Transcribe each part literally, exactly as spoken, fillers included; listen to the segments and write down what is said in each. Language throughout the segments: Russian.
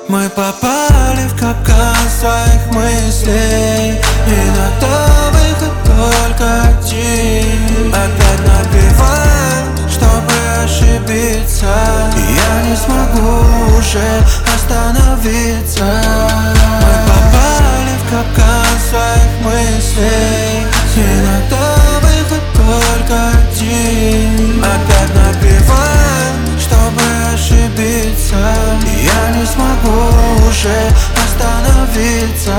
Мы попали в капкан своих мыслей. Иногда выход только один. Опять напиваем, чтобы ошибиться. Я не смогу уже остановиться. Мы попали в капкан своих мыслей. Иногда выход только один. Опять напиваем, чтобы ошибиться. Я не смогу уже остановиться.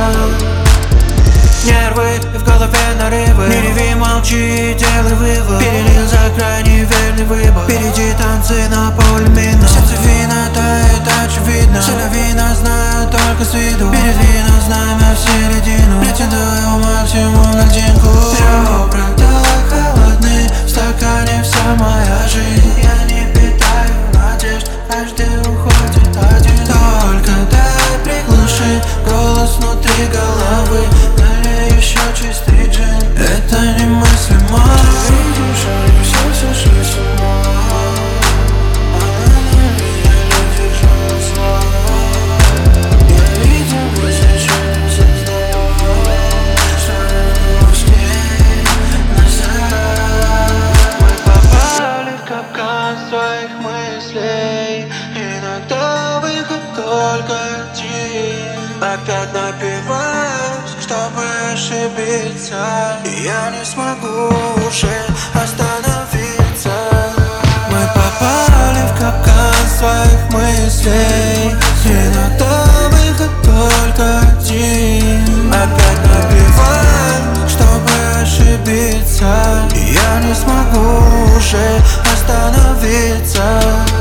Нервы в голове нарывы. Не реви, молчи, делай вывод. Перелил за крайне верный выбор. Впереди танцы на поле минно. Сердцевина тает, очевидно. Соловина знаю только с виду. Передвину знамя в середину. Претендую максимум на льдинку. Ребра так холодны, в стакане вся моя жизнь. Я не питаю надежд, каждый уходит один. Только дай приглуши голос внутри головы. Налей еще чистый джин. Это немыслимо. Ты видишь, я все сошли с ума. Она на меня не держала зла. Я видел, вы зачем создала. Что вернулось назад. Мы попали в капкан своих мыслей. Иногда выход только один. Опять напиваюсь, чтобы ошибиться. И я не смогу уже остановиться. Мы попали в капкан своих мыслей. Иногда выход только один. Опять напиваем, чтобы ошибиться. И я не смогу уже остановиться.